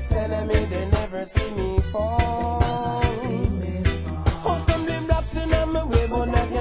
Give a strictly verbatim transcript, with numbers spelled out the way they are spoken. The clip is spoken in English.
biggest enemy, they never see me fall. Oh, stumbling blocks in my way, but not